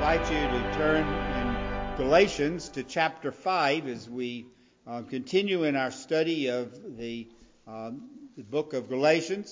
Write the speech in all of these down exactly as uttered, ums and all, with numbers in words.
invite you to turn in Galatians to chapter five as we uh, continue in our study of the, um, the book of Galatians.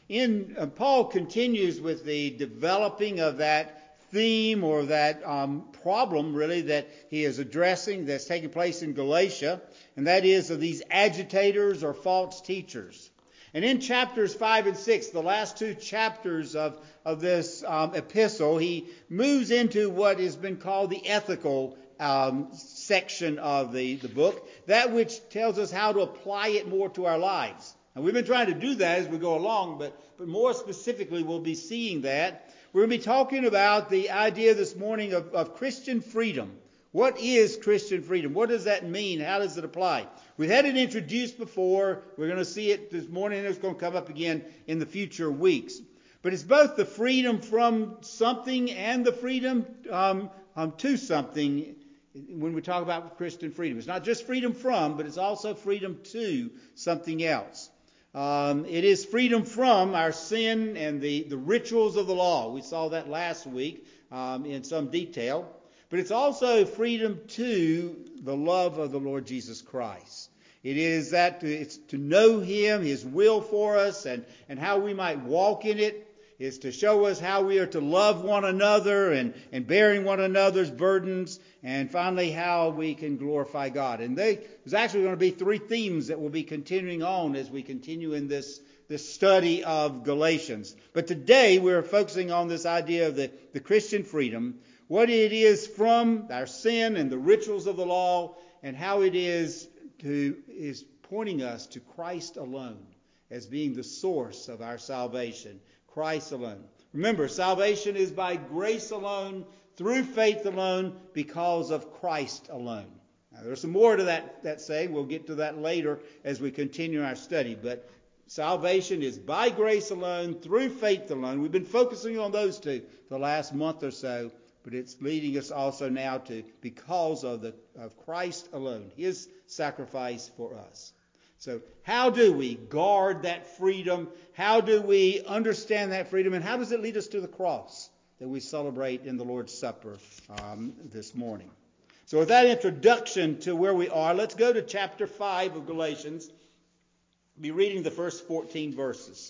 In uh, Paul continues with the developing of that theme or that um, problem really that he is addressing that's taking place in Galatia, and that is of these agitators or false teachers. And in chapters five and six, the last two chapters of, of this um, epistle, he moves into what has been called the ethical um, section of the, the book, that which tells us how to apply it more to our lives. And we've been trying to do that as we go along, but, but more specifically, we'll be seeing that. We're going to be talking about the idea this morning of, of Christian freedom. What is Christian freedom? What does that mean? How does it apply? We've had it introduced before. We're going to see it this morning, and it's going to come up again in the future weeks. But it's both the freedom from something and the freedom um, um, to something when we talk about Christian freedom. It's not just freedom from, but it's also freedom to something else. Um, it is freedom from our sin and the, the rituals of the law. We saw that last week um, in some detail. But it's also freedom to the love of the Lord Jesus Christ. It is that to, it's to know Him, His will for us, and, and how we might walk in it. It's to show us how we are to love one another and, and bearing one another's burdens. And finally, how we can glorify God. And they, there's actually going to be three themes that will be continuing on as we continue in this, this study of Galatians. But today we're focusing on this idea of the, the Christian freedom. What it is from our sin and the rituals of the law, and how it is to is pointing us to Christ alone as being the source of our salvation. Christ alone. Remember, salvation is by grace alone, through faith alone, because of Christ alone. Now, there's some more to that, that saying. We'll get to that later as we continue our study. But salvation is by grace alone, through faith alone. We've been focusing on those two the last month or so. But it's leading us also now to because of the of Christ alone, His sacrifice for us. So how do we guard that freedom? How do we understand that freedom? And how does it lead us to the cross that we celebrate in the Lord's Supper um, this morning? So with that introduction to where we are, let's go to chapter five of Galatians. I'll be reading the first fourteen verses.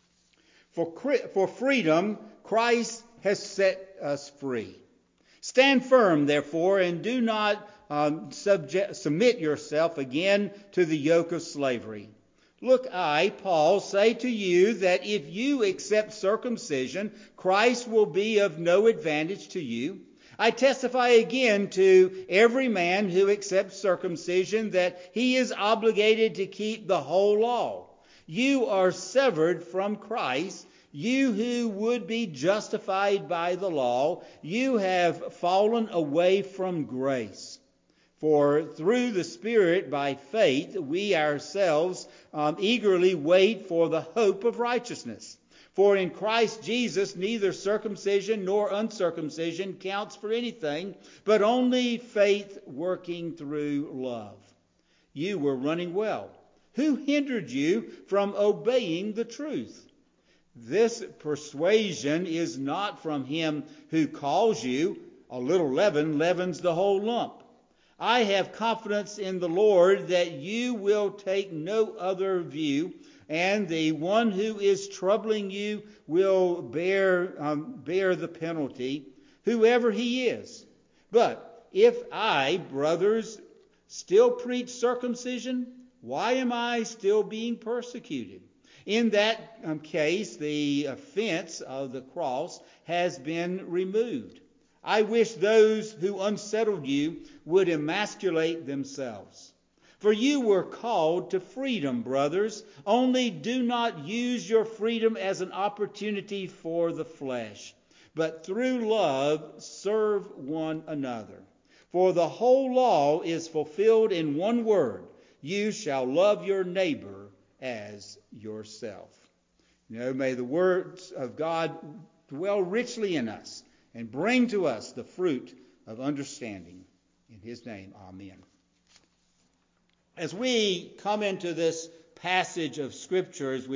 For, for freedom, Christ has set us free. Stand firm, therefore, and do not um, subject, submit yourself again to the yoke of slavery. Look, I, Paul, say to you that if you accept circumcision, Christ will be of no advantage to you. I testify again to every man who accepts circumcision that he is obligated to keep the whole law. You are severed from Christ. You who would be justified by the law, you have fallen away from grace. For through the Spirit, by faith, we ourselves um, eagerly wait for the hope of righteousness. For in Christ Jesus, neither circumcision nor uncircumcision counts for anything, but only faith working through love. You were running well. Who hindered you from obeying the truth? This persuasion is not from him who calls you. A little leaven leavens the whole lump. I have confidence in the Lord that you will take no other view, and the one who is troubling you will bear, um, bear the penalty, whoever he is. But if I, brothers, still preach circumcision, why am I still being persecuted? In that um, case, the offense of the cross has been removed. I wish those who unsettled you would emasculate themselves. For you were called to freedom, brothers. Only do not use your freedom as an opportunity for the flesh, but through love serve one another. For the whole law is fulfilled in one word: you shall love your neighbor as yourself. You know, may the words of God dwell richly in us and bring to us the fruit of understanding. In His name, amen. As we come into this passage of Scripture, as we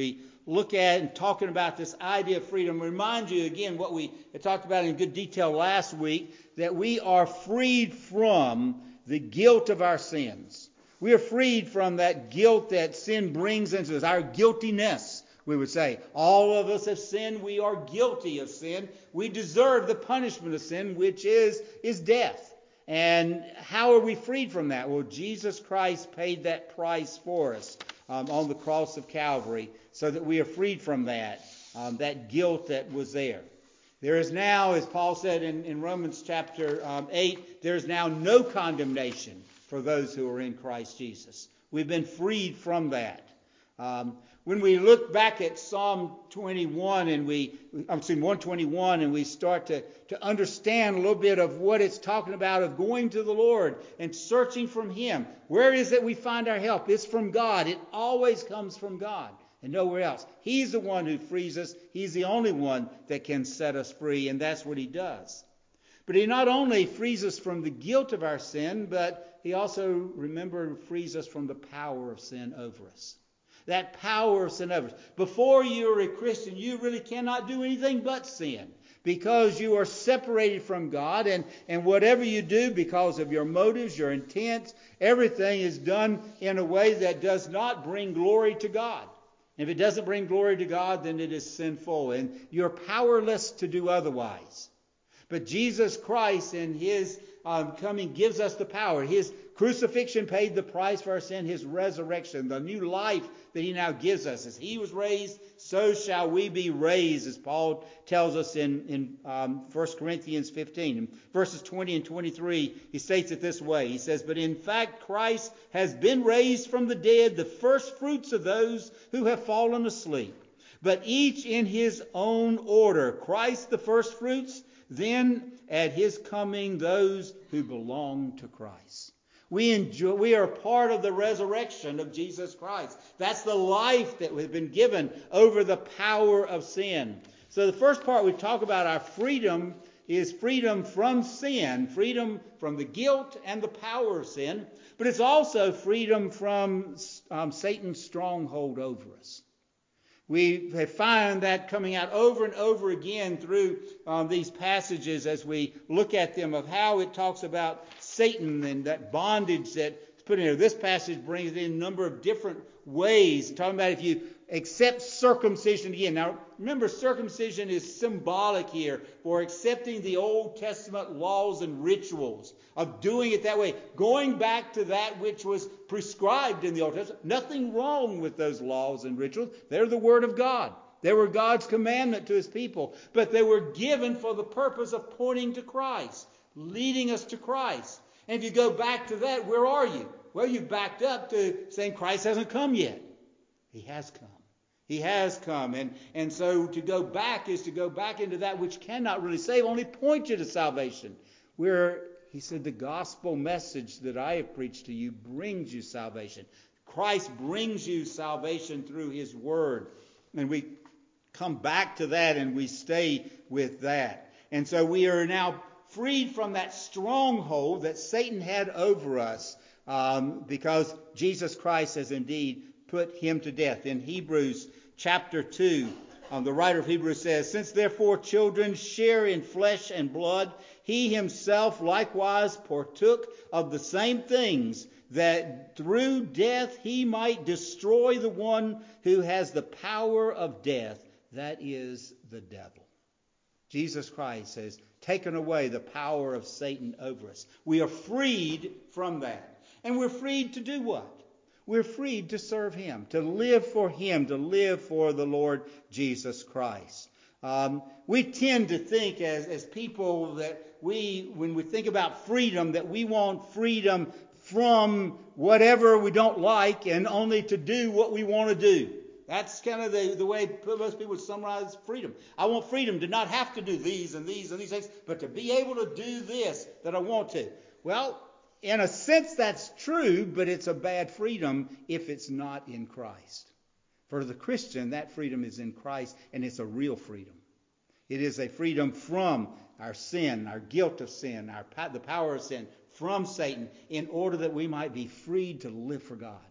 look at and talking about this idea of freedom, remind you again what we talked about in good detail last week, that we are freed from the guilt of our sins. We are freed from that guilt that sin brings into us, our guiltiness, we would say. All of us have sinned. We are guilty of sin. We deserve the punishment of sin, which is, is death. And how are we freed from that? Well, Jesus Christ paid that price for us um, on the cross of Calvary so that we are freed from that, um, that guilt that was there. There is now, as Paul said in, in Romans chapter um, eight, there is now no condemnation for those who are in Christ Jesus. We've been freed from that. Um, when we look back at Psalm twenty-one and we, I'm sorry, one twenty-one, and we start to, to understand a little bit of what it's talking about of going to the Lord and searching from Him. Where is it we find our help? It's from God. It always comes from God and nowhere else. He's the one who frees us. He's the only one that can set us free, and that's what He does. But He not only frees us from the guilt of our sin, but He also, remember, frees us from the power of sin over us. That power of sin over us. Before you're a Christian, you really cannot do anything but sin, because you are separated from God, and, and whatever you do, because of your motives, your intents, everything is done in a way that does not bring glory to God. If it doesn't bring glory to God, then it is sinful, and you're powerless to do otherwise. But Jesus Christ in His um, coming gives us the power. His crucifixion paid the price for our sin. His resurrection, the new life that He now gives us. As He was raised, so shall we be raised, as Paul tells us in, in um, First Corinthians fifteen. In verses twenty and twenty-three, he states it this way. He says, "But in fact Christ has been raised from the dead, the first fruits of those who have fallen asleep. But each in his own order. Christ the first fruits, then at His coming those who belong to Christ." We enjoy, we are part of the resurrection of Jesus Christ. That's the life that we've been given over the power of sin. So the first part we talk about our freedom is freedom from sin, freedom from the guilt and the power of sin, but it's also freedom from um, Satan's stronghold over us. We have found that coming out over and over again through um, these passages as we look at them, of how it talks about Satan and that bondage that's put in there. This passage brings it in a number of different ways, talking about if you accept circumcision again. Now, remember, circumcision is symbolic here for accepting the Old Testament laws and rituals, of doing it that way, going back to that which was prescribed in the Old Testament. Nothing wrong with those laws and rituals. They're the Word of God. They were God's commandment to His people, but they were given for the purpose of pointing to Christ, leading us to Christ. And if you go back to that, where are you? Well, you've backed up to saying Christ hasn't come yet. He has come. He has come. And, and so to go back is to go back into that which cannot really save, only point you to salvation. Where He said the gospel message that I have preached to you brings you salvation. Christ brings you salvation through His word. And we come back to that and we stay with that. And so we are now freed from that stronghold that Satan had over us, um, because Jesus Christ has indeed put him to death. In Hebrews chapter two, um, the writer of Hebrews says, "Since therefore children share in flesh and blood, He Himself likewise partook of the same things, that through death He might destroy the one who has the power of death, that is, the devil." Jesus Christ has taken away the power of Satan over us. We are freed from that. And we're freed to do what? We're freed to serve Him, to live for Him, to live for the Lord Jesus Christ. Um, we tend to think as, as people that we, when we think about freedom, that we want freedom from whatever we don't like and only to do what we want to do. That's kind of the, the way most people summarize freedom. I want freedom to not have to do these and these and these things, but to be able to do this that I want to. Well, in a sense that's true, but it's a bad freedom if it's not in Christ. For the Christian, that freedom is in Christ, and it's a real freedom. It is a freedom from our sin, our guilt of sin, our the power of sin, from Satan, in order that we might be freed to live for God,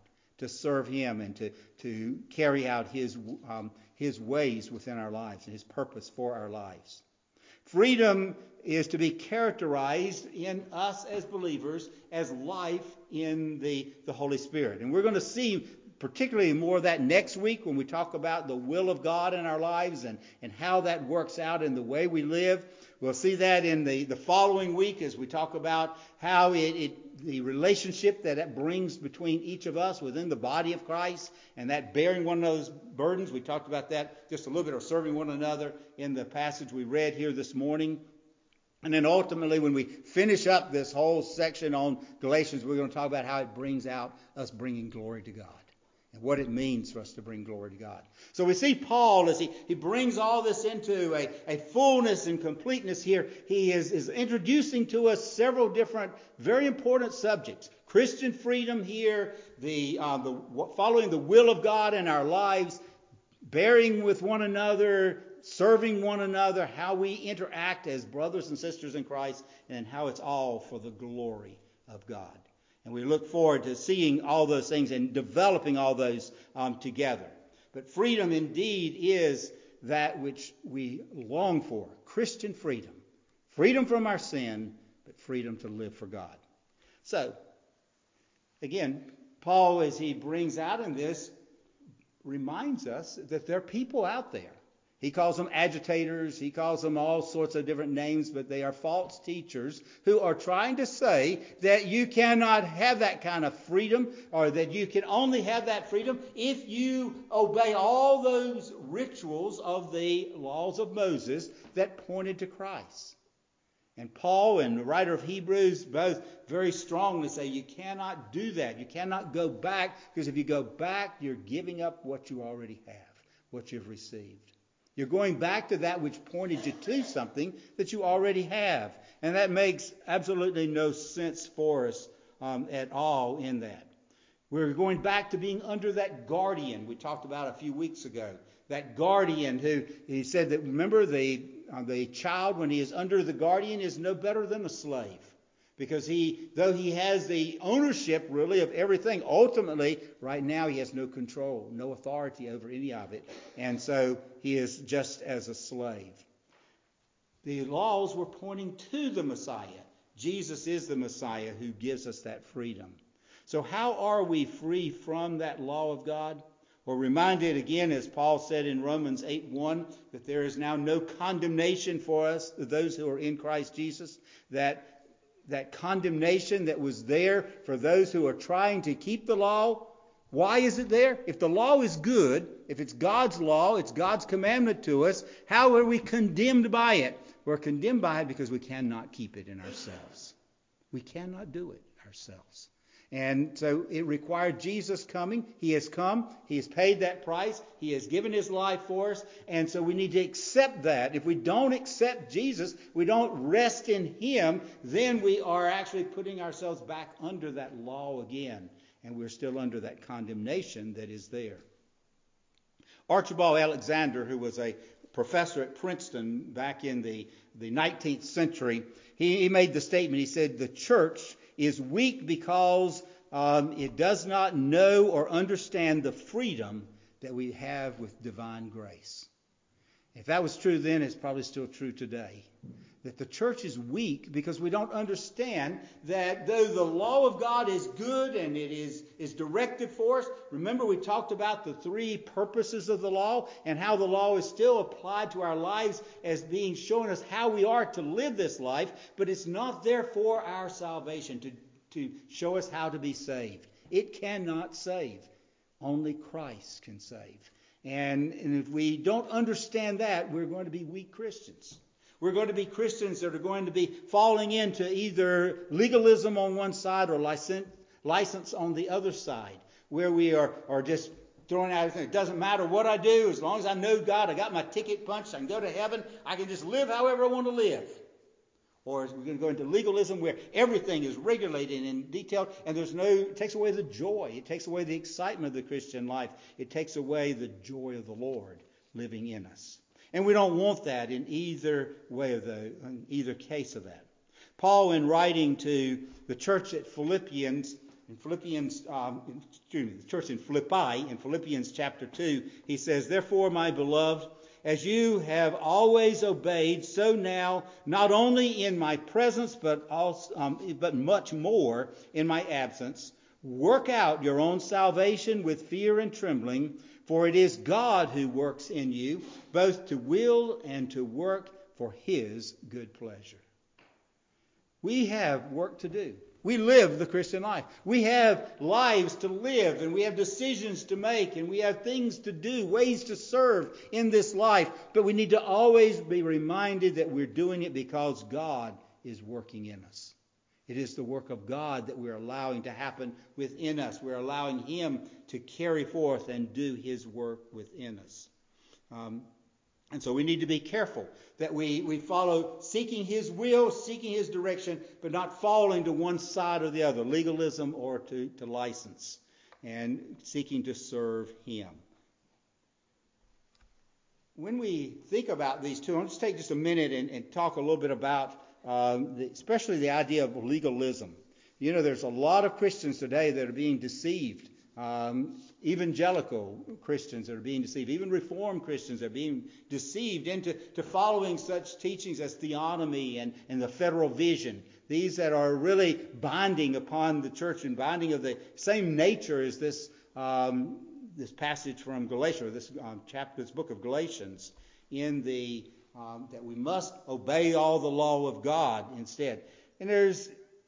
to serve Him and to, to carry out His, um, His ways within our lives and His purpose for our lives. Freedom is to be characterized in us as believers as life in the, the Holy Spirit. And we're going to see particularly more of that next week when we talk about the will of God in our lives and, and how that works out in the way we live. We'll see that in the, the following week as we talk about how it, it the relationship that it brings between each of us within the body of Christ and that bearing one another's burdens. We talked about that just a little bit, or serving one another in the passage we read here this morning. And then ultimately, when we finish up this whole section on Galatians, we're going to talk about how it brings out us bringing glory to God and what it means for us to bring glory to God. So we see Paul as he, he brings all this into a, a fullness and completeness here. He is, is introducing to us several different, very important subjects. Christian freedom here, the, uh, the following the will of God in our lives, bearing with one another, serving one another, how we interact as brothers and sisters in Christ, and how it's all for the glory of God. And we look forward to seeing all those things and developing all those um, together. But freedom indeed is that which we long for. Christian freedom. Freedom from our sin, but freedom to live for God. So, again, Paul, as he brings out in this, reminds us that there are people out there. He calls them agitators. He calls them all sorts of different names, but they are false teachers who are trying to say that you cannot have that kind of freedom, or that you can only have that freedom if you obey all those rituals of the laws of Moses that pointed to Christ. And Paul and the writer of Hebrews both very strongly say you cannot do that. You cannot go back, because if you go back, you're giving up what you already have, what you've received. You're going back to that which pointed you to something that you already have. And that makes absolutely no sense for us um, at all in that. We're going back to being under that guardian we talked about a few weeks ago. That guardian who, he said that, remember, the, uh, the child when he is under the guardian is no better than a slave. Because he, though he has the ownership really of everything, ultimately, right now he has no control, no authority over any of it. And so he is just as a slave. The laws were pointing to the Messiah. Jesus is the Messiah who gives us that freedom. So how are we free from that law of God? We're reminded again, as Paul said in Romans eight one, that there is now no condemnation for us, those who are in Christ Jesus, that that condemnation that was there for those who are trying to keep the law. Why is it there? If the law is good, if it's God's law, it's God's commandment to us, how are we condemned by it? We're condemned by it because we cannot keep it in ourselves. We cannot do it ourselves. And so it required Jesus coming. He has come. He has paid that price. He has given his life for us. And so we need to accept that. If we don't accept Jesus, we don't rest in him, then we are actually putting ourselves back under that law again. And we're still under that condemnation that is there. Archibald Alexander, who was a professor at Princeton back in the, the nineteenth century, he, he made the statement. He said, the church is weak because um, it does not know or understand the freedom that we have with divine grace. If that was true then, it's probably still true today. That the church is weak because we don't understand that though the law of God is good and it is, is directed for us. Remember, we talked about the three purposes of the law and how the law is still applied to our lives as being showing us how we are to live this life. But it's not there for our salvation, to, to show us how to be saved. It cannot save. Only Christ can save. And, and if we don't understand that, we're going to be weak Christians. We're going to be Christians that are going to be falling into either legalism on one side or license, license on the other side, where we are, are just throwing out everything. It doesn't matter what I do, as long as I know God, I got my ticket punched, I can go to heaven, I can just live however I want to live. Or we're going to go into legalism where everything is regulated and detailed, and there's no, it takes away the joy, it takes away the excitement of the Christian life, it takes away the joy of the Lord living in us. And we don't want that in either way of the, in either case of that. Paul, in writing to the church at Philippians, In Philippians, um, excuse me, the church in Philippi, in Philippians chapter two, he says, "Therefore, my beloved, as you have always obeyed, so now, not only in my presence, but also, um, but much more in my absence, work out your own salvation with fear and trembling, for it is God who works in you, both to will and to work for his good pleasure." We have work to do. We live the Christian life. We have lives to live, and we have decisions to make, and we have things to do, ways to serve in this life. But we need to always be reminded that we're doing it because God is working in us. It is the work of God that we're allowing to happen within us. We're allowing him to carry forth and do his work within us. Um, And so we need to be careful that we, we follow seeking his will, seeking his direction, but not falling to one side or the other, legalism or to, to license, and seeking to serve him. When we think about these two, I'll just take just a minute and, and talk a little bit about um, the, especially the idea of legalism. You know, there's a lot of Christians today that are being deceived. Um, evangelical Christians that are being deceived, even Reformed Christians are being deceived into to following such teachings as theonomy and, and the federal vision. These that are really binding upon the church and binding of the same nature as this um, this passage from Galatia, or this um, chapter, this book of Galatians, in the um, that we must obey all the law of God instead. And there's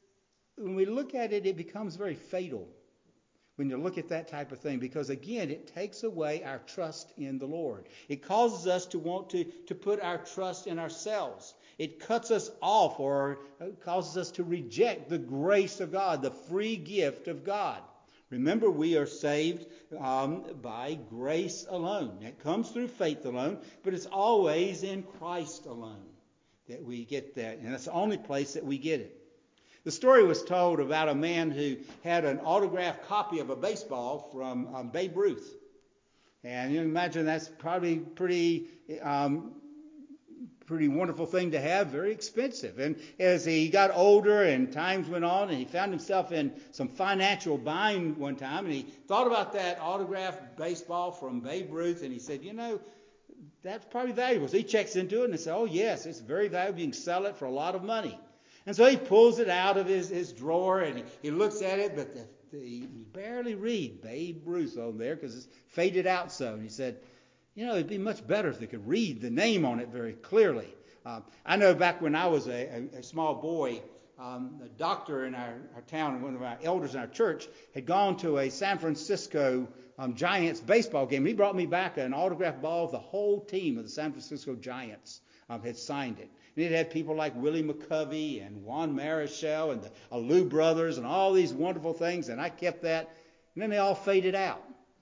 when we look at it, it becomes very fatal when you look at that type of thing, because again, it takes away our trust in the Lord. It causes us to want to, to put our trust in ourselves. It cuts us off, or causes us to reject the grace of God, the free gift of God. Remember, we are saved um, by grace alone. It comes through faith alone, but it's always in Christ alone that we get that. And that's the only place that we get it. The story was told about a man who had an autographed copy of a baseball from um, Babe Ruth. And you imagine that's probably pretty um, pretty wonderful thing to have, very expensive. And as he got older and times went on, and he found himself in some financial bind one time, and he thought about that autographed baseball from Babe Ruth, and he said, you know, that's probably valuable. So he checks into it and he said, oh yes, it's very valuable. You can sell it for a lot of money. And so he pulls it out of his, his drawer and he, he looks at it, but the, the, you can barely read Babe Ruth on there because it's faded out so. And he said, you know, it'd be much better if they could read the name on it very clearly. Um, I know back when I was a, a, a small boy, um, the doctor in our, our town, one of our elders in our church, had gone to a San Francisco um, Giants baseball game. He brought me back an autographed ball of the whole team of the San Francisco Giants. Um, had signed it. And it had people like Willie McCovey and Juan Marichal and the Alou brothers and all these wonderful things. And I kept that. And then they all faded out.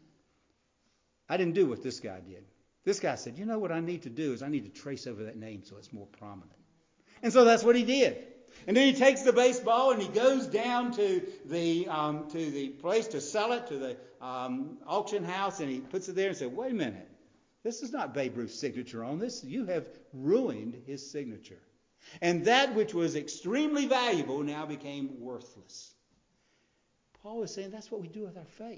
I didn't do what this guy did. This guy said, you know what I need to do is I need to trace over that name so it's more prominent. And so that's what he did. And then he takes the baseball and he goes down to the um, to the place to sell it, to the um, auction house, and he puts it there and says, wait a minute. This is not Babe Ruth's signature on this. You have ruined his signature. And that which was extremely valuable now became worthless. Paul is saying that's what we do with our faith.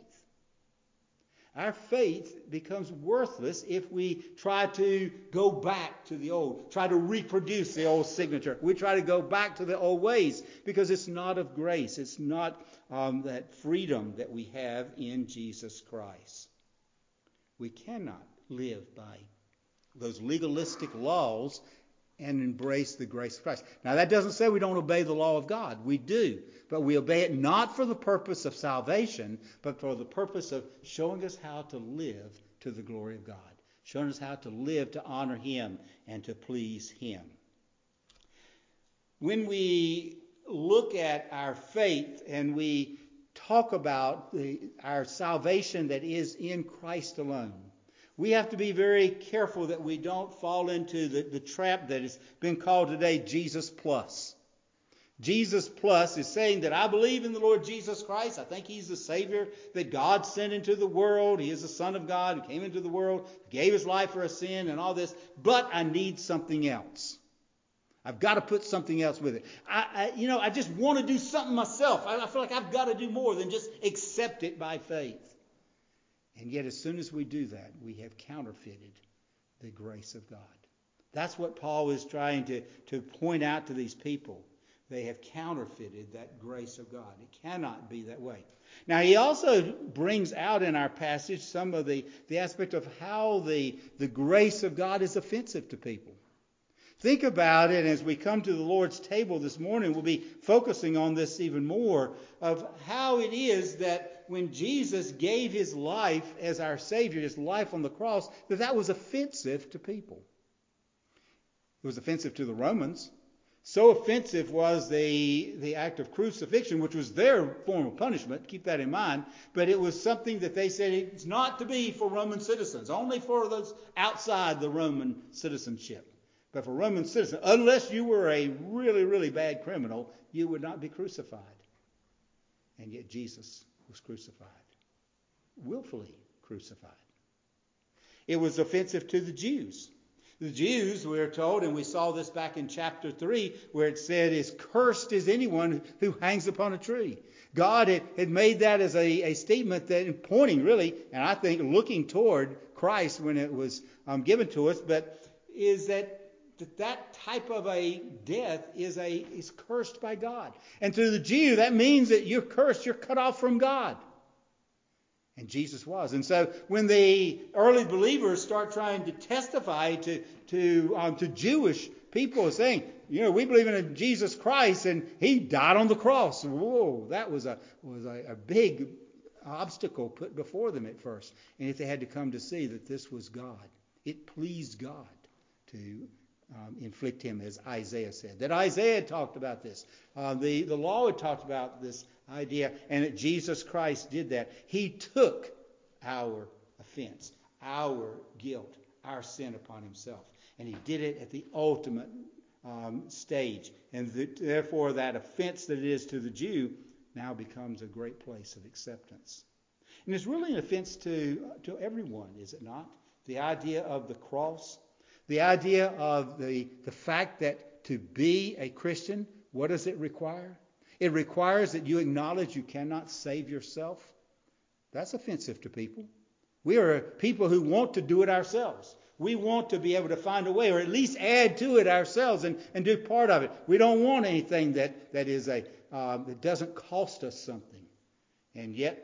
Our faith becomes worthless if we try to go back to the old, try to reproduce the old signature. We try to go back to the old ways because it's not of grace. It's not um, that freedom that we have in Jesus Christ. We cannot live by those legalistic laws and embrace the grace of Christ. Now, that doesn't say we don't obey the law of God. We do. But we obey it not for the purpose of salvation, but for the purpose of showing us how to live to the glory of God, showing us how to live to honor him and to please him. When we look at our faith and we talk about the, our salvation that is in Christ alone, we have to be very careful that we don't fall into the, the trap that has been called today Jesus plus. Jesus plus is saying that I believe in the Lord Jesus Christ. I think he's the Savior that God sent into the world. He is the Son of God who came into the world, gave his life for a sin and all this. But I need something else. I've got to put something else with it. I, I you know, I just want to do something myself. I, I feel like I've got to do more than just accept it by faith. And yet as soon as we do that, we have counterfeited the grace of God. That's what Paul is trying to, to point out to these people. They have counterfeited that grace of God. It cannot be that way. Now, he also brings out in our passage some of the, the aspect of how the, the grace of God is offensive to people. Think about it as we come to the Lord's table this morning. We'll be focusing on this even more, of how it is that when Jesus gave his life as our Savior, his life on the cross, that that was offensive to people. It was offensive to the Romans. So offensive was the, the act of crucifixion, which was their form of punishment. Keep that in mind. But it was something that they said it's not to be for Roman citizens, only for those outside the Roman citizenship. But for Roman citizens, unless you were a really, really bad criminal, you would not be crucified. And yet Jesus was crucified, willfully crucified. It was offensive to the Jews. The Jews, we are told, and we saw this back in chapter three, where it said, is cursed is anyone who hangs upon a tree. God had, had made that as a, a statement that pointing really, and I think looking toward Christ when it was um, given to us, but is that that that type of a death is a is cursed by God. And to the Jew, that means that you're cursed, you're cut off from God. And Jesus was. And so when the early believers start trying to testify to to um, to Jewish people, saying, you know, we believe in Jesus Christ and he died on the cross. Whoa, that was a was a, a big obstacle put before them at first. And if they had to come to see that this was God, it pleased God to Um, inflict him, as Isaiah said. That Isaiah talked about this. Uh, the, the law had talked about this idea, and that Jesus Christ did that. He took our offense, our guilt, our sin upon himself. And he did it at the ultimate um, stage. And the, therefore that offense that it is to the Jew now becomes a great place of acceptance. And it's really an offense to, to everyone, is it not? The idea of the cross. The idea of the, the fact that to be a Christian, what does it require? It requires that you acknowledge you cannot save yourself. That's offensive to people. We are people who want to do it ourselves. We want to be able to find a way, or at least add to it ourselves and, and do part of it. We don't want anything that, that is a uh, that doesn't cost us something. And yet,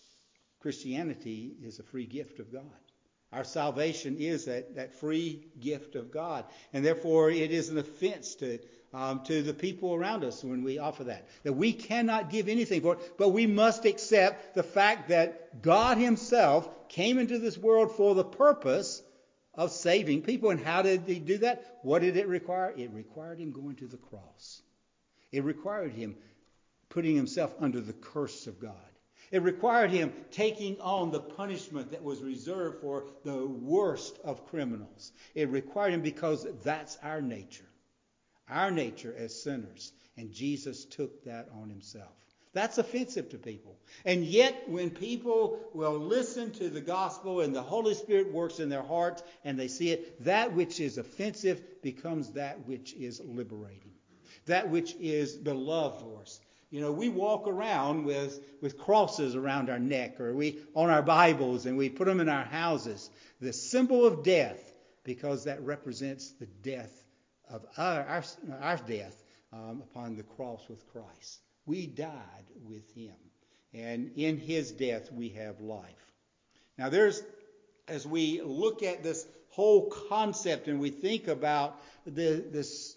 Christianity is a free gift of God. Our salvation is that, that free gift of God. And therefore it is an offense to um, to the people around us when we offer that. That we cannot give anything for it, but we must accept the fact that God himself came into this world for the purpose of saving people. And how did he do that? What did it require? It required him going to the cross. It required him putting himself under the curse of God. It required him taking on the punishment that was reserved for the worst of criminals. It required him because that's our nature. Our nature as sinners. And Jesus took that on himself. That's offensive to people. And yet when people will listen to the gospel and the Holy Spirit works in their hearts and they see it, that which is offensive becomes that which is liberating. That which is beloved for us. You know, we walk around with, with crosses around our neck, or we on our Bibles, and we put them in our houses. The symbol of death, because that represents the death of our, our, our death um, upon the cross with Christ. We died with him. And in his death we have life. Now there's, as we look at this whole concept and we think about the, this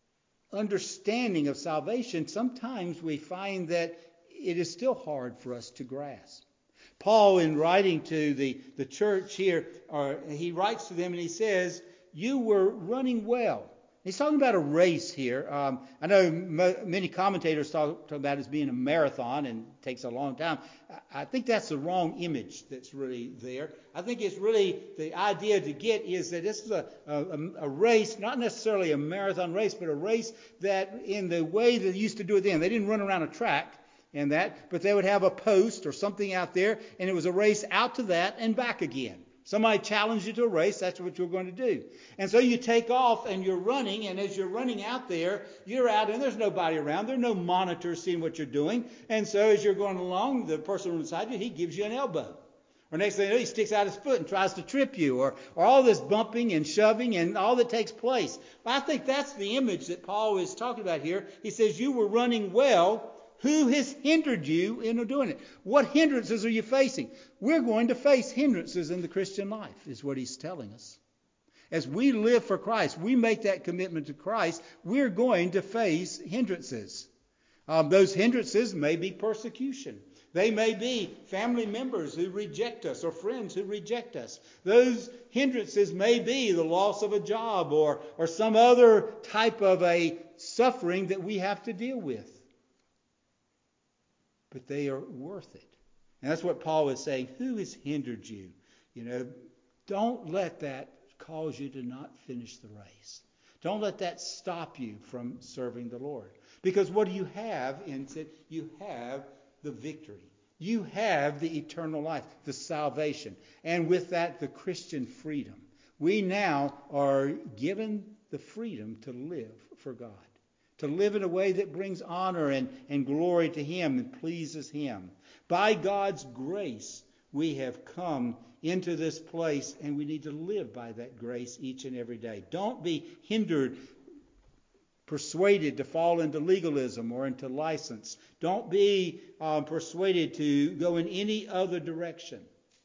understanding of salvation, sometimes we find that it is still hard for us to grasp. Paul, in writing to the, the church here, or he writes to them and he says, you were running well. He's talking about a race here. Um, I know m- many commentators talk, talk about it as being a marathon and it takes a long time. I, I think that's the wrong image that's really there. I think it's really the idea to get is that this is a, a, a race, not necessarily a marathon race, but a race that in the way they used to do it then. They didn't run around a track and that, but they would have a post or something out there, and it was a race out to that and back again. Somebody challenged you to a race, that's what you're going to do. And so you take off and you're running, and as you're running out there, you're out and there's nobody around. There are no monitors seeing what you're doing. And so as you're going along, the person beside you, he gives you an elbow. Or next thing you know, he sticks out his foot and tries to trip you. Or, or all this bumping and shoving and all that takes place. But I think that's the image that Paul is talking about here. He says, you were running well. Who has hindered you in doing it? What hindrances are you facing? We're going to face hindrances in the Christian life, is what he's telling us. As we live for Christ, we make that commitment to Christ, we're going to face hindrances. Um, those hindrances may be persecution. They may be family members who reject us or friends who reject us. Those hindrances may be the loss of a job or, or some other type of a suffering that we have to deal with. But they are worth it. And that's what Paul is saying. Who has hindered you? You know, don't let that cause you to not finish the race. Don't let that stop you from serving the Lord. Because what do you have in it? You have the victory. You have the eternal life, the salvation. And with that, the Christian freedom. We now are given the freedom to live for God. To live in a way that brings honor and, and glory to Him and pleases Him. By God's grace, we have come into this place, and we need to live by that grace each and every day. Don't be hindered, persuaded to fall into legalism or into license. Don't be um, persuaded to go in any other direction.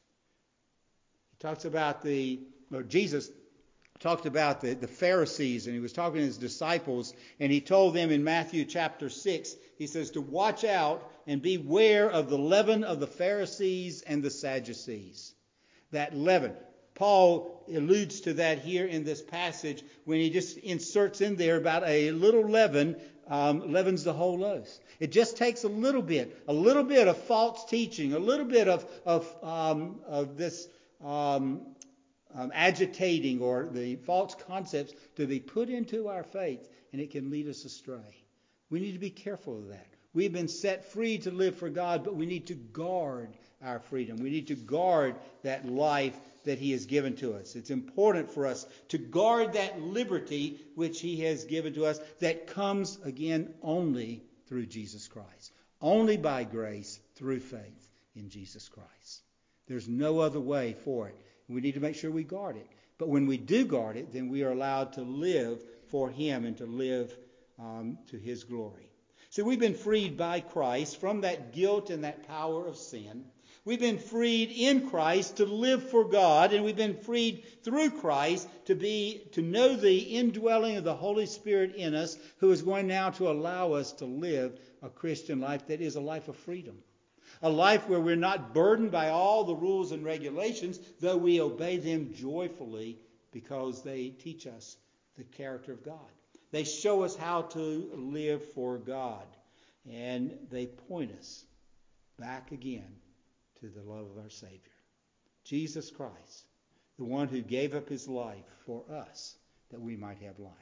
He talks about the, or Jesus talked about the, the Pharisees, and he was talking to his disciples, and he told them in Matthew chapter six, he says to watch out and beware of the leaven of the Pharisees and the Sadducees. That leaven. Paul alludes to that here in this passage when he just inserts in there about a little leaven um, leavens the whole loaf. It just takes a little bit, a little bit of false teaching, a little bit of, of, um, of this um, Um, agitating or the false concepts to be put into our faith, and it can lead us astray. We need to be careful of that. We've been set free to live for God, but we need to guard our freedom. We need to guard that life that He has given to us. It's important for us to guard that liberty which He has given to us that comes, again, only through Jesus Christ. Only by grace through faith in Jesus Christ. There's no other way for it. We need to make sure we guard it. But when we do guard it, then we are allowed to live for Him and to live um, to His glory. So we've been freed by Christ from that guilt and that power of sin. We've been freed in Christ to live for God, and we've been freed through Christ to be to know the indwelling of the Holy Spirit in us, who is going now to allow us to live a Christian life that is a life of freedom. A life where we're not burdened by all the rules and regulations, though we obey them joyfully because they teach us the character of God. They show us how to live for God. And they point us back again to the love of our Savior. Jesus Christ, the one who gave up His life for us that we might have life.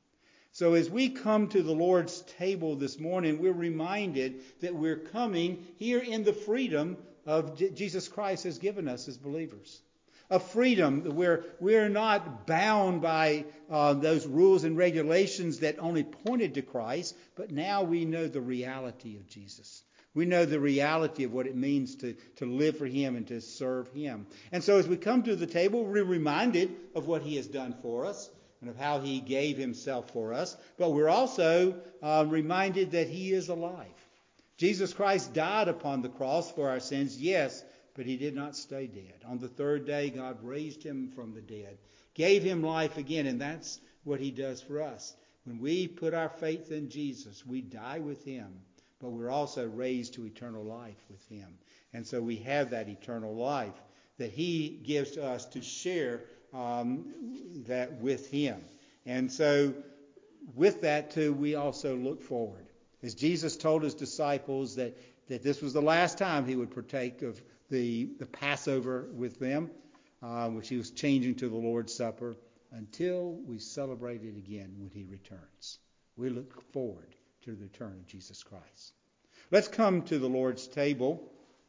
So as we come to the Lord's table this morning, we're reminded that we're coming here in the freedom of J- Jesus Christ has given us as believers. A freedom where we're not bound by uh, those rules and regulations that only pointed to Christ, but now we know the reality of Jesus. We know the reality of what it means to, to live for Him and to serve Him. And so as we come to the table, we're reminded of what He has done for us, and of how He gave Himself for us. But we're also uh, reminded that He is alive. Jesus Christ died upon the cross for our sins, yes, but He did not stay dead. On the third day, God raised Him from the dead, gave Him life again, and that's what He does for us. When we put our faith in Jesus, we die with Him, but we're also raised to eternal life with Him. And so we have that eternal life that He gives to us to share Um, that with Him. And so with that too, we also look forward. As Jesus told His disciples that, that this was the last time He would partake of the, the Passover with them, uh, which He was changing to the Lord's Supper, until we celebrate it again when He returns. We look forward to the return of Jesus Christ. Let's come to the Lord's table.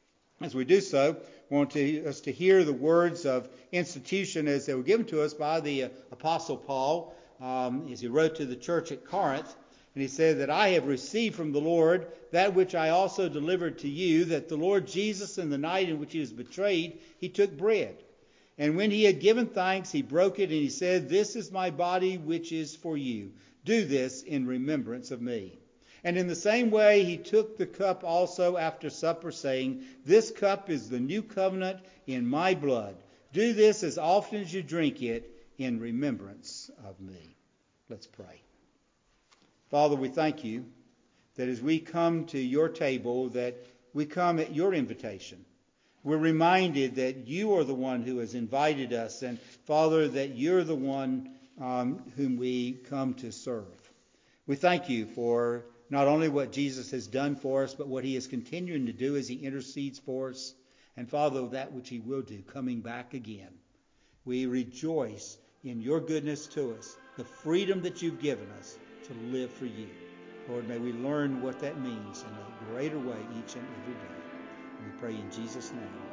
As we do so, I want to, us to hear the words of institution as they were given to us by the uh, Apostle Paul um, as he wrote to the church at Corinth. And he said that I have received from the Lord that which I also delivered to you, that the Lord Jesus, in the night in which he was betrayed, he took bread. And when he had given thanks, he broke it, and he said, "This is my body, which is for you. Do this in remembrance of me." And in the same way he took the cup also after supper, saying, "This cup is the new covenant in my blood. Do this as often as you drink it in remembrance of me." Let's pray. Father, we thank you that as we come to your table, that we come at your invitation. We're reminded that you are the one who has invited us, and Father, that you're the one um, whom we come to serve. We thank you for not only what Jesus has done for us, but what he is continuing to do as he intercedes for us. And Father, that which he will do, coming back again. We rejoice in your goodness to us, the freedom that you've given us to live for you. Lord, may we learn what that means in a greater way each and every day. And we pray in Jesus' name.